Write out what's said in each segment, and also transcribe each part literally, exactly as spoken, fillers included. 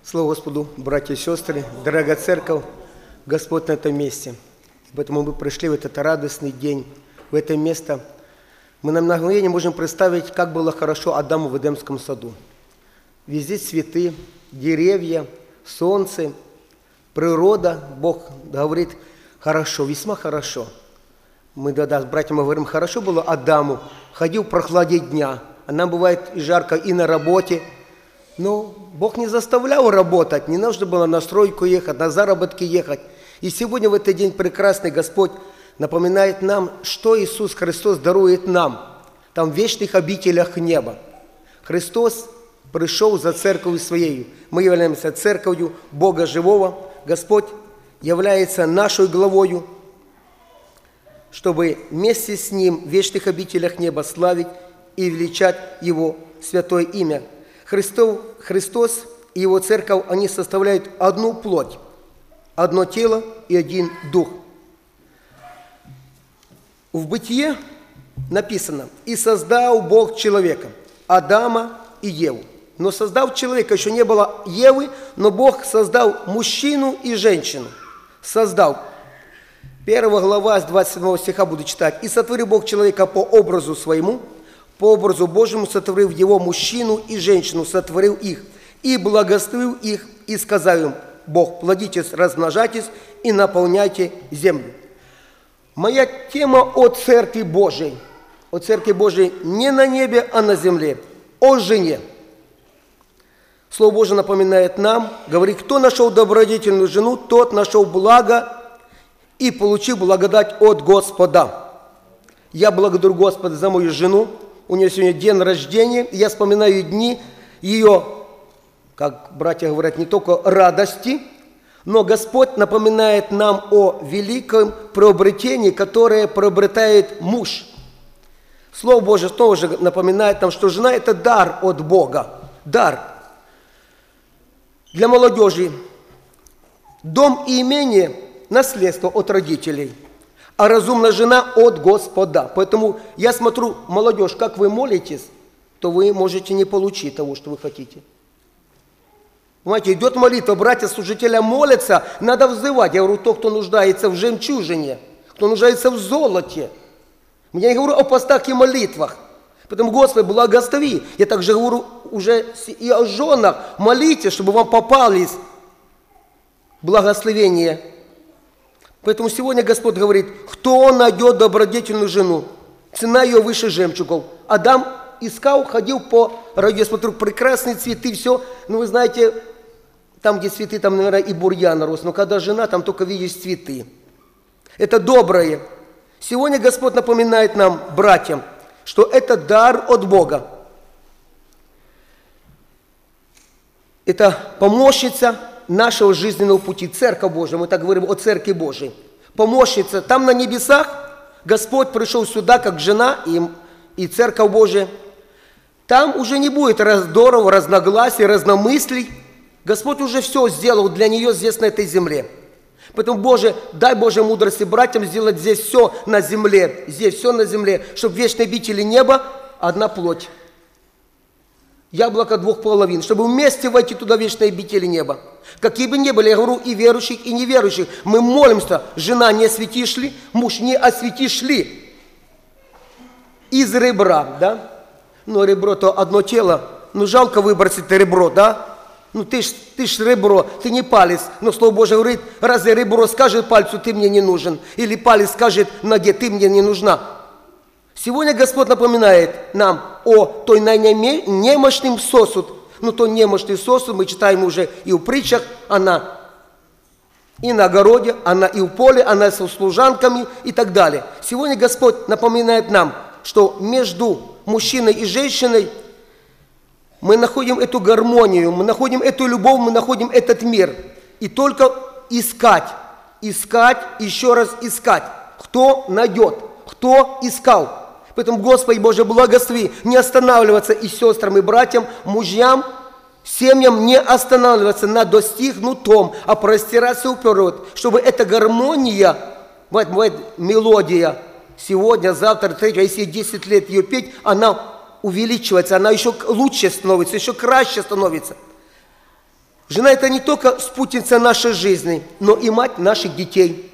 Слава Господу, братья и сестры, дорогая церковь, Господь на этом месте. Поэтому мы пришли в этот радостный день, в это место. Мы на мгновение можем представить, как было хорошо Адаму в Эдемском саду. Везде цветы, деревья, солнце, природа. Бог говорит, хорошо, весьма хорошо. Мы тогда с братьями говорим, хорошо было Адаму, ходил в прохладе дня. А нам бывает и жарко и на работе. Но Бог не заставлял работать, не нужно было на стройку ехать, на заработки ехать. И сегодня в этот день прекрасный Господь напоминает нам, что Иисус Христос дарует нам, там в вечных обителях неба. Христос пришел за церковью своей. Мы являемся церковью Бога живого. Господь является нашей главою, чтобы вместе с Ним в вечных обителях неба славить и величать Его святое имя. Христов, Христос и Его церковь, они составляют одну плоть, одно тело и один дух. В Бытие написано, «И создал Бог человека, Адама и Еву». Но создав человека, еще не было Евы, но Бог создал мужчину и женщину. Создал. Первая глава с двадцать седьмого стиха буду читать. «И сотворил Бог человека по образу своему, по образу Божьему сотворил его мужчину и женщину, сотворил их, и благословил их, и сказал им, Бог, плодитесь, размножайтесь и наполняйте землю». Моя тема о Церкви Божией, о Церкви Божией не на небе, а на земле, о жене. Слово Божие напоминает нам, говорит, кто нашел добродетельную жену, тот нашел благо и получил благодать от Господа. Я благодарю Господа за мою жену. У нее сегодня день рождения. Я вспоминаю дни ее, как братья говорят, не только радости, но Господь напоминает нам о великом приобретении, которое приобретает муж. Слово Божие тоже напоминает нам, что жена – это дар от Бога. Дар. Для молодежи дом и имение – наследство от родителей. А разумная жена от Господа. Поэтому я смотрю, молодежь, как вы молитесь, то вы можете не получить того, что вы хотите. Понимаете, идет молитва, братья служителя молятся, надо взывать. Я говорю, тот, кто нуждается в жемчужине, кто нуждается в золоте. Я не говорю о постах и молитвах. Поэтому, Господи, благослови. Я также говорю уже и о женах. Молитесь, чтобы вам попались благословения. Поэтому сегодня Господь говорит, кто найдет добродетельную жену, цена ее выше жемчугов. Адам искал, ходил по раю, я смотрю, прекрасные цветы, все. Ну, вы знаете, там, где цветы, там, наверное, и бурьян рос. Но когда жена, там только видишь цветы. Это доброе. Сегодня Господь напоминает нам, братьям, что это дар от Бога. Это помощница нашего жизненного пути, Церковь Божия, мы так говорим о Церкви Божией, помощница. Там на небесах Господь пришел сюда, как жена и, и Церковь Божия. Там уже не будет раздоров, разногласий, разномыслий. Господь уже все сделал для нее здесь, на этой земле. Поэтому, Боже, дай Божьей мудрости братьям сделать здесь все на земле, здесь все на земле, чтобы в вечной обители неба одна плоть. Яблоко двух половин, чтобы вместе войти туда в вечные обители неба. Какие бы ни были, я говорю, и верующих, и неверующих, мы молимся, жена, не осветишь ли, муж, не осветишь ли из ребра, да? Ну, ребро-то одно тело, ну, жалко выбросить ребро, да? Ну, ты ж, ты ж ребро, ты не палец. Но Слово Божие говорит, разве ребро скажет пальцу, ты мне не нужен? Или палец скажет ноге, ты мне не нужна? Сегодня Господь напоминает нам о той немощным сосуд. Ну, то немощный сосуд, мы читаем уже и в притчах, она и на огороде, она и в поле, она со служанками и так далее. Сегодня Господь напоминает нам, что между мужчиной и женщиной мы находим эту гармонию, мы находим эту любовь, мы находим этот мир. И только искать, искать, еще раз искать. Кто найдет, кто искал. Поэтому, Господи Боже, благослови не останавливаться и сестрам, и братьям, мужьям, семьям не останавливаться на достигнутом, а простираться вперед, чтобы эта гармония, бывает, бывает, мелодия, сегодня, завтра, третья, если десять лет ее петь, она увеличивается, она еще лучше становится, еще краще становится. Жена – это не только спутница нашей жизни, но и мать наших детей.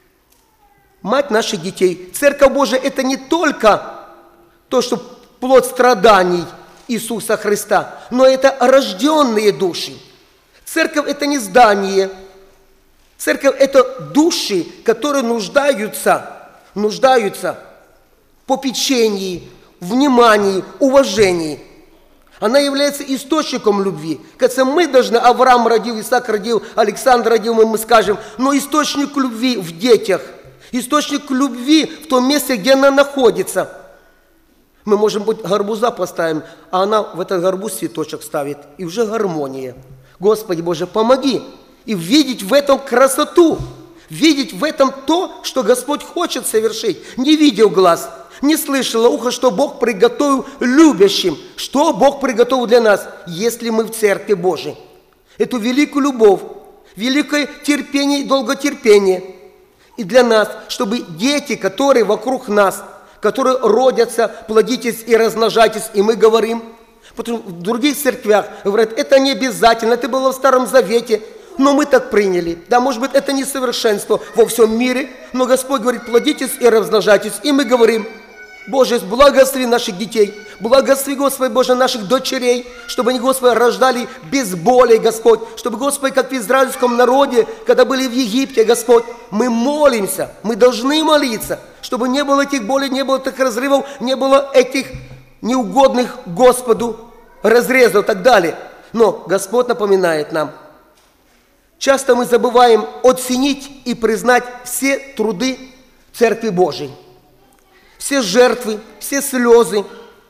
Мать наших детей. Церковь Божия – это не только то, что плод страданий Иисуса Христа, но это рожденные души. Церковь – это не здание. Церковь – это души, которые нуждаются, нуждаются в попечении, внимании, уважении. Она является источником любви. Кажется, мы должны, Авраам родил, Исаак родил, Александр родил, мы, мы скажем, но источник любви в детях, источник любви в том месте, где она находится. Мы можем быть гарбуза поставим, а она в этот гарбуз цветочек ставит, и уже гармония. Господи Боже, помоги и видеть в этом красоту, видеть в этом то, что Господь хочет совершить. Не видел глаз, не слышало ухо, что Бог приготовил любящим, что Бог приготовил для нас, если мы в Церкви Божией. Эту великую любовь, великое терпение и долготерпение. И для нас, чтобы дети, которые вокруг нас, которые родятся, плодитесь и размножайтесь, и мы говорим, потому что в других церквях говорят, это не обязательно, это было в Старом Завете, но мы так приняли. Да, может быть, это не совершенство во всем мире, но Господь говорит, плодитесь и размножайтесь, и мы говорим, Боже, благослови наших детей, благослови, Господи Боже, наших дочерей, чтобы они, Господи, рождали без боли, Господь, чтобы, Господи, как в израильском народе, когда были в Египте, Господь, мы молимся, мы должны молиться, чтобы не было этих болей, не было таких разрывов, не было этих неугодных Господу разрезов и так далее. Но Господь напоминает нам, часто мы забываем оценить и признать все труды Церкви Божией. Все жертвы, все слезы.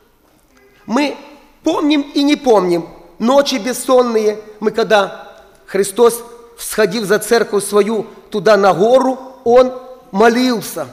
Мы помним и не помним ночи бессонные. Мы, когда Христос, всходив за церковь свою туда на гору, Он молился.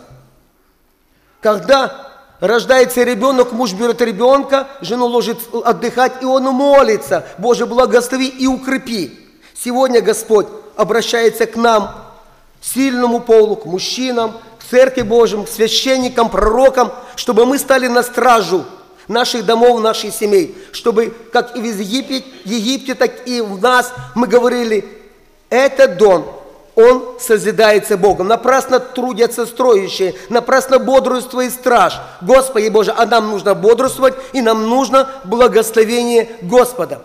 Когда рождается ребенок, муж берет ребенка, жену ложит отдыхать, и он молится. Боже, благослови и укрепи. Сегодня Господь обращается к нам, сильному полу, к мужчинам, к Церкви Божьим, к священникам, пророкам, чтобы мы стали на стражу наших домов, наших семей, чтобы, как и в Египте, Египте, так и в нас, мы говорили, этот дом, он созидается Богом. Напрасно трудятся строящие, напрасно бодрствует страж. Господи Боже, а нам нужно бодрствовать, и нам нужно благословение Господа.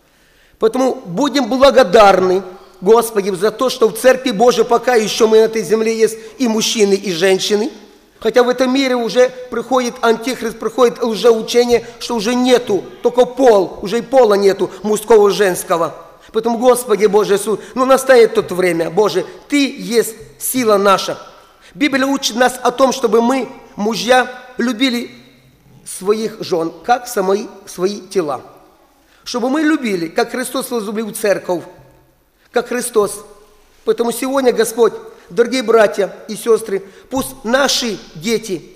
Поэтому будем благодарны Господи за то, что в Церкви Божией пока еще мы на этой земле есть и мужчины, и женщины. Хотя в этом мире уже приходит антихрист, приходит лжеучение, что уже нету, только пол, уже и пола нету, мужского, женского. Поэтому, Господи Боже Иисус, ну настанет то время, Боже, Ты есть сила наша. Библия учит нас о том, чтобы мы, мужья, любили своих жен, как самые свои тела. Чтобы мы любили, как Христос возлюбил церковь, как Христос. Поэтому сегодня, Господь, дорогие братья и сестры, пусть наши дети,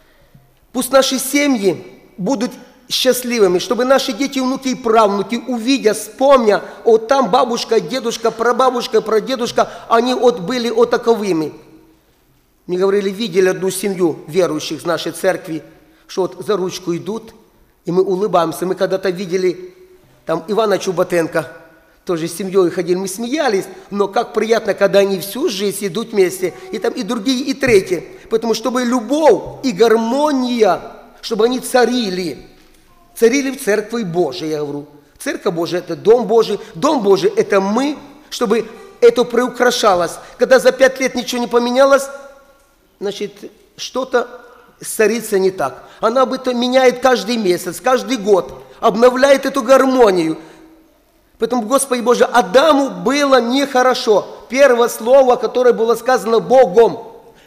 пусть наши семьи будут счастливыми, чтобы наши дети, внуки и правнуки, увидя, вспомня, вот там бабушка, дедушка, прабабушка, прадедушка, они вот были вот таковыми. Мне говорили, видели одну семью верующих с нашей церкви, что вот за ручку идут, и мы улыбаемся. Мы когда-то видели там Ивана Чуботенко, тоже с семьей ходили, мы смеялись, но как приятно, когда они всю жизнь идут вместе, и там и другие, и третьи. Потому чтобы любовь и гармония, чтобы они царили. Царили в Церкви Божией, я говорю. Церковь Божия – это Дом Божий, Дом Божий – это мы, чтобы это приукрашалось. Когда за пять лет ничего не поменялось, значит, что-то царится не так. Она об этом меняет каждый месяц, каждый год, обновляет эту гармонию. Поэтому, Господи Боже, Адаму было нехорошо. Первое слово, которое было сказано Богом –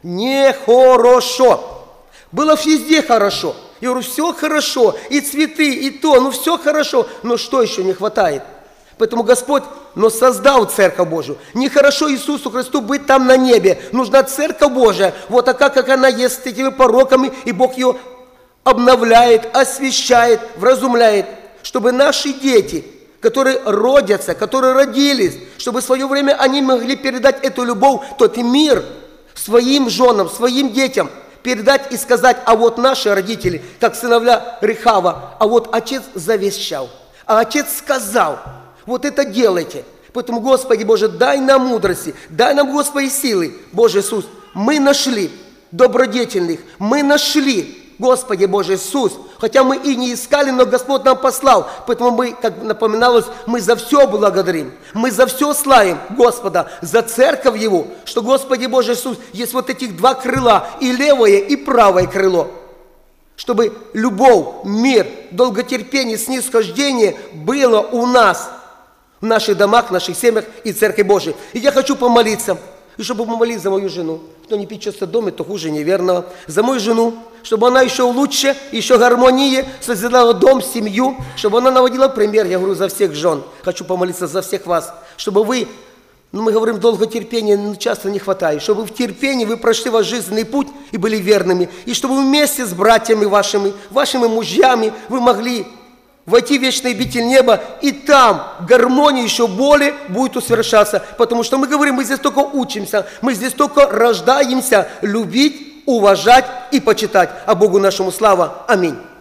нехорошо. Было везде хорошо. Я говорю, все хорошо, и цветы, и то, ну все хорошо, но что еще не хватает? Поэтому Господь, но создал Церковь Божию. Нехорошо Иисусу Христу быть там на небе. Нужна Церковь Божия, вот такая, как она есть, с этими пороками, и Бог ее обновляет, освящает, вразумляет, чтобы наши дети, которые родятся, которые родились, чтобы в свое время они могли передать эту любовь, тот мир своим женам, своим детям, передать и сказать, а вот наши родители, как сыновья Рехава, а вот отец завещал, а отец сказал, вот это делайте. Поэтому, Господи Боже, дай нам мудрости, дай нам, Господи, силы. Боже Иисус, мы нашли добродетельных, мы нашли, Господи Боже Иисус, хотя мы и не искали, но Господь нам послал. Поэтому мы, как напоминалось, мы за все благодарим, мы за все славим Господа, за церковь Его, что, Господи Боже Иисус, есть вот этих два крыла, и левое, и правое крыло, чтобы любовь, мир, долготерпение, снисхождение было у нас, в наших домах, в наших семьях и Церкви Божией. И я хочу помолиться, и чтобы помолиться за мою жену. Кто не печется в доме, то хуже неверного. За мою жену, чтобы она еще лучше, еще гармонии создала дом, семью, чтобы она наводила пример, я говорю, за всех жен. Хочу помолиться за всех вас, чтобы вы, ну мы говорим, долготерпения часто не хватает, чтобы в терпении вы прошли ваш жизненный путь и были верными, и чтобы вместе с братьями вашими, вашими мужьями вы могли войти в вечный обитель неба, и там гармония еще более будет усовершаться. Потому что мы говорим, мы здесь только учимся, мы здесь только рождаемся любить, уважать и почитать. А Богу нашему слава. Аминь.